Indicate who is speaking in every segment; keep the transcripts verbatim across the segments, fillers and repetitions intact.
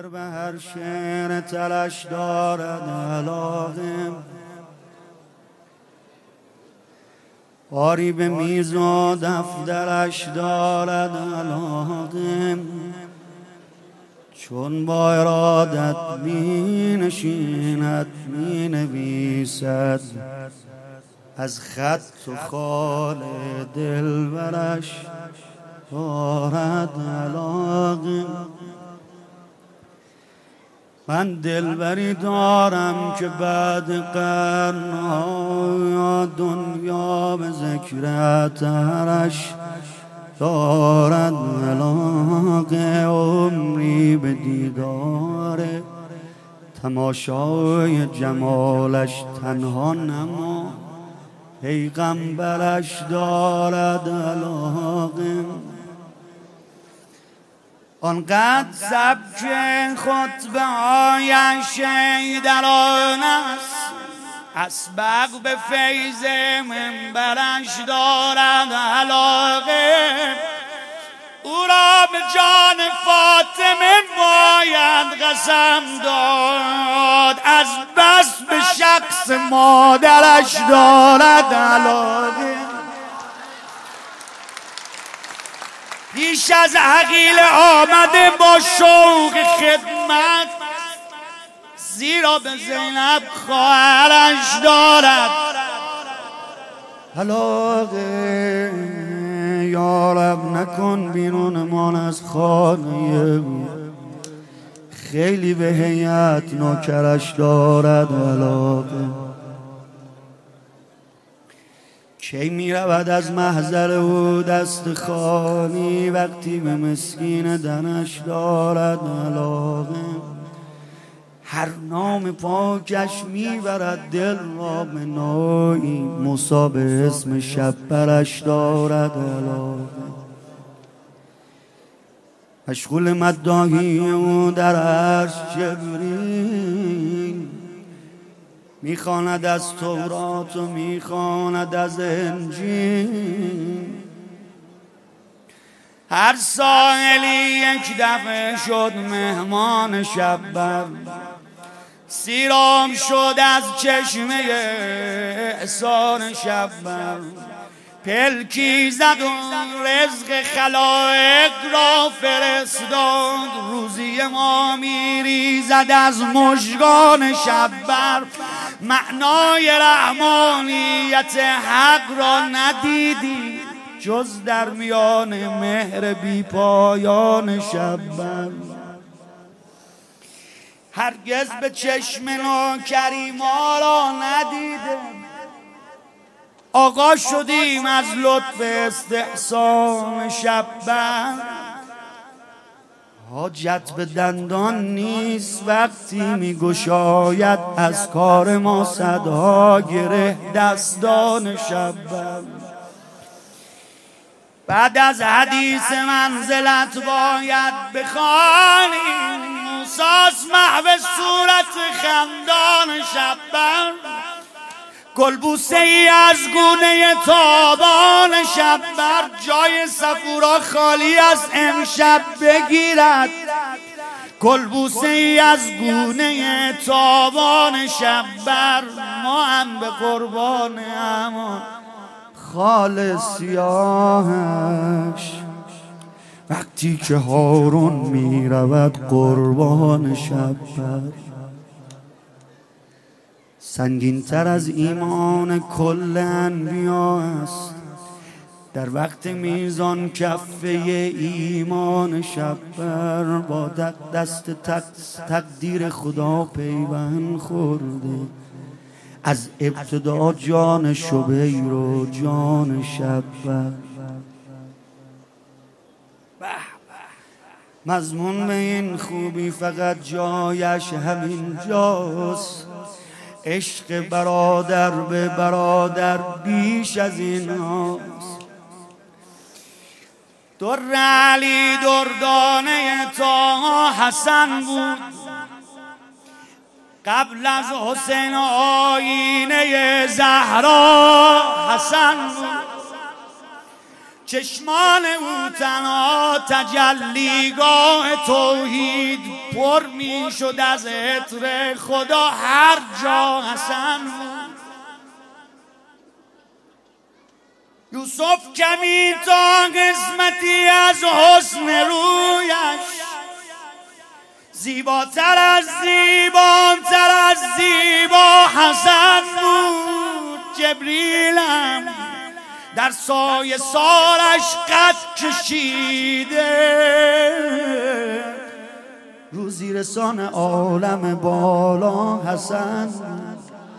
Speaker 1: آخر به هر شعر تلش دارد علاقه، آری به میز و دفترش دارد علاقه، چون با ارادت می نشیند می نویسد، از خط و خال دلبرش دارد علاقه. من دلبری دارم که بعد قرنها دنیا به ذکر اطهرش دارد علاقه، عمری به دیدار تماشای جمالش تنها نما پیغمبرش دارد علاقه. آنقدر سبک خطبه هایش شیدران است، اسبق به فیض منبرش دارد علاقه، او را به جان فاطمه باید قسم داد، از بس به شخص مادرش دارد علاقه. پیش از عقیل آمده با شوق خدمت، زیرا به زینب خواهرش دارد علاقه. یا رب نکن بیرونمان از خانه، خیلی به هیئت نوکرش دارد علاقه. کی می رود از محضر او دست خالی، وقتی به مسکین دنش دارد علاقه. هر نام پاکش میبرد دل را به نوعی، موسی به اسم شب برش دارد علاقه. مشغول مداحی او در عرش جبریل، میخواند از تورات و میخواند از انجیل. هر سائلی یک دفعه شد مهمان شب‌بر، سیراب شد از چشمه احسان شب‌بر. پلکی زد و رزق خلائق را فرستاد، روزی ما میریزد از مژگان شب‌بر. معنای رحمانیت حق را ندیدی جز در میان مهر بی پایان شب‌بر. هرگز به چشم نوکری ما را ندیده، آقا شدیم از لطف استحسان شب‌بر. حاجت به دندان نیست وقتی می گشاید، از کار ما صدها گره دستان شب‌بر. بعد از حدیث منزلت باید بخوانیم، موسی's محو صورت خندان شب‌بر. گلبوسه ای از گونه تابان شب‌بر، جای صفورا خالی از امشب بگیرد. گلبوسه ای از گونه تابان شب‌بر، ما هم به قربان امان خال سیاهش. وقتی که هارون می رود قربان شب‌بر، سنگین تر از ایمان کل انبیا است. در وقت میزان کفه ایمان شب‌بر، با دست تقدیر خدا پیوند خورده. از ابتدا جان شبیر و جان شب‌بر. مضمون به این خوبی فقط جایش همین جاست، عشق برادر به برادر بیش از این هاست. در علی دردانه تا حسن بود، قبل از حسین آینه زهرا حسن بود. چشمان او تنها تجلیگاه توحید پر می شد از عطر خدا هر جا حسن بود. یوسف کمی تا قسمتی از حسن رویش زیباتر از زیباتر از زیبا حسن بود. جبریلم در سایه سارش قد کشیده روزی رسان عالم بالا حسن بود.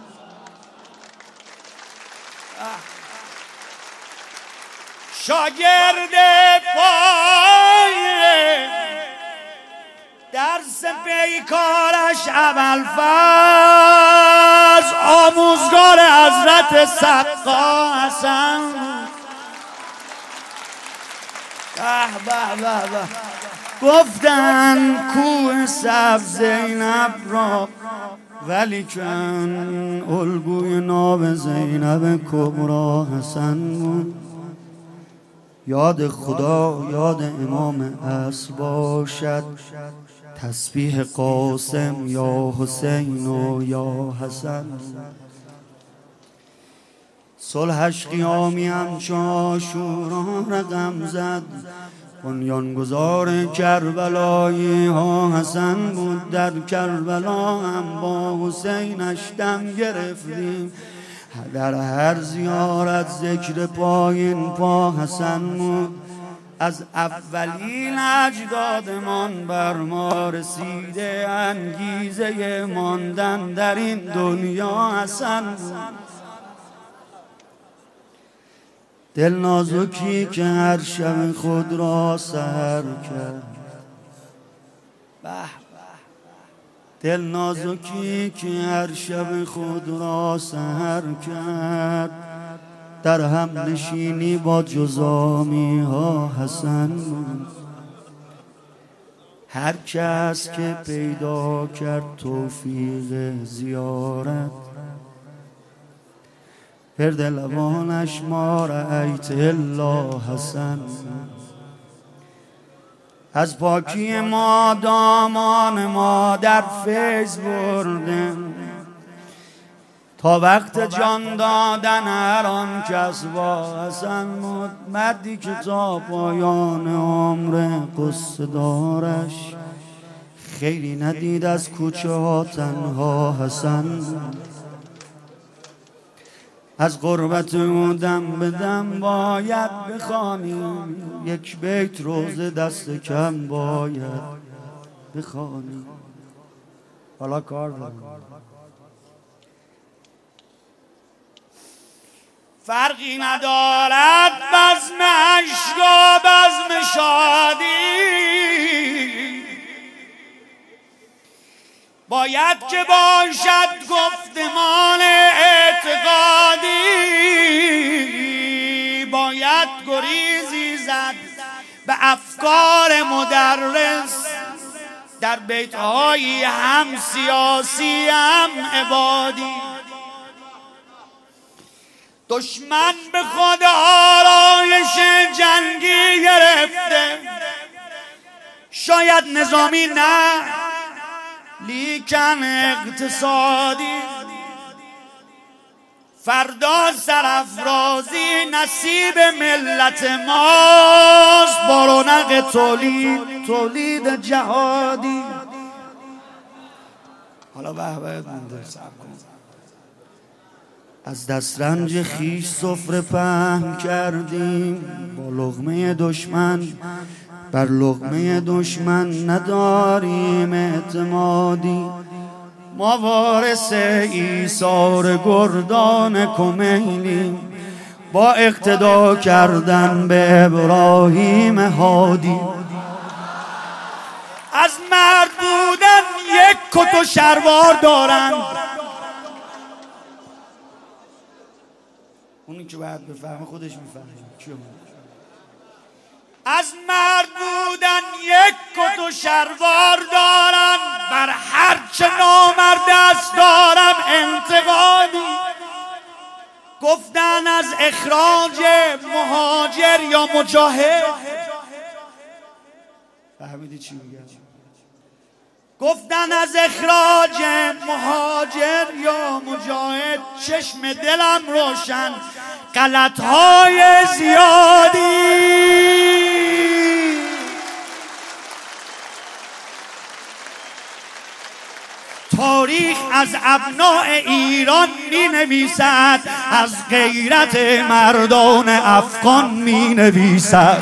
Speaker 1: شاگرد پای درس پیکارش ابوالفضل آموزگار حضرت سقا حسن به به به به. گفتن کوه سبز زینب را ولیکن الگوی ناب زینب کبرا حسن بود. یاد خدا یاد امام اصل باشد، تسبیح قاسم یا حسین و یا حسن. صلحش قیامی همچون عاشورا رقم زد، بنیانگذار کربلایی ها حسن بود. در کربلا هم با حسینش دم گرفتیم، در هر زیارت ذکر پایین پا حسن بود. از اولین اجدادمان بر ما رسیده انگیزه ماندن در این دنیا حسن بود. دل نازکی که هر شب خود را سحر کرد، دل نازکی که هر شب خود را سحر کرد، در هم نشینی با جزامی ها حسن بود. هر کس که پیدا کرد توفیق زیارت، فرد لبانش ما رأیت الا حسن. از پاکی ما دامان ما در فیض بردن، تا وقت جان دادن هر آن کس با حسن بود. مردی که تا پایان عمر قصه دارش خیلی ندید، از کوچه ها تنها حسن بود. از غربت او دم به دم باید بخوانیم، یک بیت روزه دست کم باید بخوانیم. حالا کار دارم. فرقی ندارد بزم عشق و بزم شادی، باید که باشد گفتمان اعتقادی. باید گریزی زد به افکار مدرس، در بیتهایی هم سیاسی هم عبادی. دشمن به خود آرایش جنگی گرفته، شاید نظامی نه لیکن اقتصادی. فردا سرافرازی نصیب ملت ماست، با رونق تولید تولید جهادی. حالا به به بنده صبر کن. از دسترنج خیش سفره پهن کردیم، با لقمه دشمن بر لقمه دشمن نداریم اعتمادی. ما وارث ایثار گردان کمینیم، با اقتدا کردن به ابراهیم هادی. از مرد بودن یک کت و شلوار دارن، اونی که باید بفهمه خودش میفهمه. از مرد بودن یک کت و شلوار دارن، بر هر چه نامرد است دارم انتقادی. گفتن از اخراج مهاجر یا مجاهد. فهمیدی چی میگم؟ گفتن از اخراج مهاجر یا مجاهد، چشم دلم روشن، غلط‌های زیادی تاریخ از ابناء ایران می نویسد، از غیرت مردان افغان می نویسد.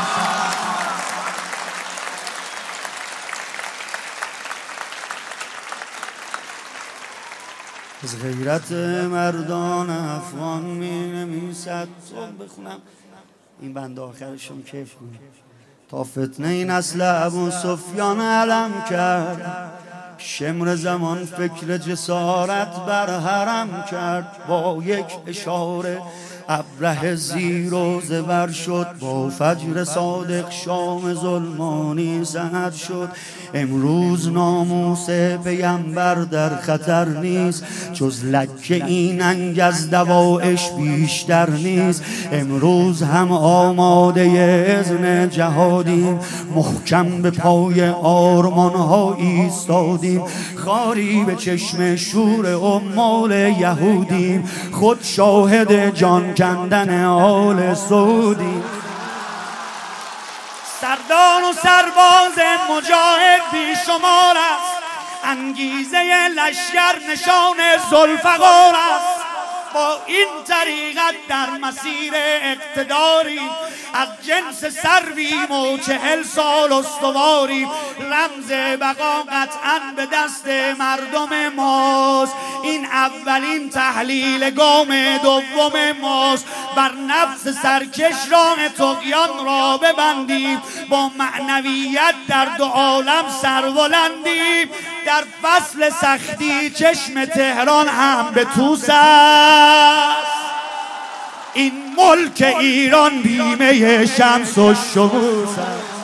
Speaker 1: از غیرت مردان افغان می نویسد. تو بخونم این بند آخرشون کیف کنم. تا فتنه نسل ابو سفیان علم کرد، شمر زمان فکر جسارت بر حرم کرد. با یک اشاره ابره زیر و زبر شد، با فجر صادق شام ظلمانی سحر شد. امروز ناموس پیمبر در خطر نیست، جز لکه این انگ از دوایش بیشتر نیست. امروز هم آماده اذن جهادیم، محکم به پای آرمانها ایستادیم. خاری به چشم شور عمال یهودیم، خود شاهد جان کندن آل سعودیم. سردار و سرباز مجاهد بیشمار است، انگیزه لشکر نشان ذوالفقار است. با این طریقت در مسیر اقتداری، از جنس سرویم و چهل سال استواری. رمز بقا قطعاً به دست مردم ماست، این اولین تحلیل گام دوم ماست. بر نفس سرکش راه طغیان را ببندیم، با معنویت در دو عالم سربلندیم. در فصل سختی چشم تهران هم به توس است، این ملک ایران بیمه شمس و شموس است.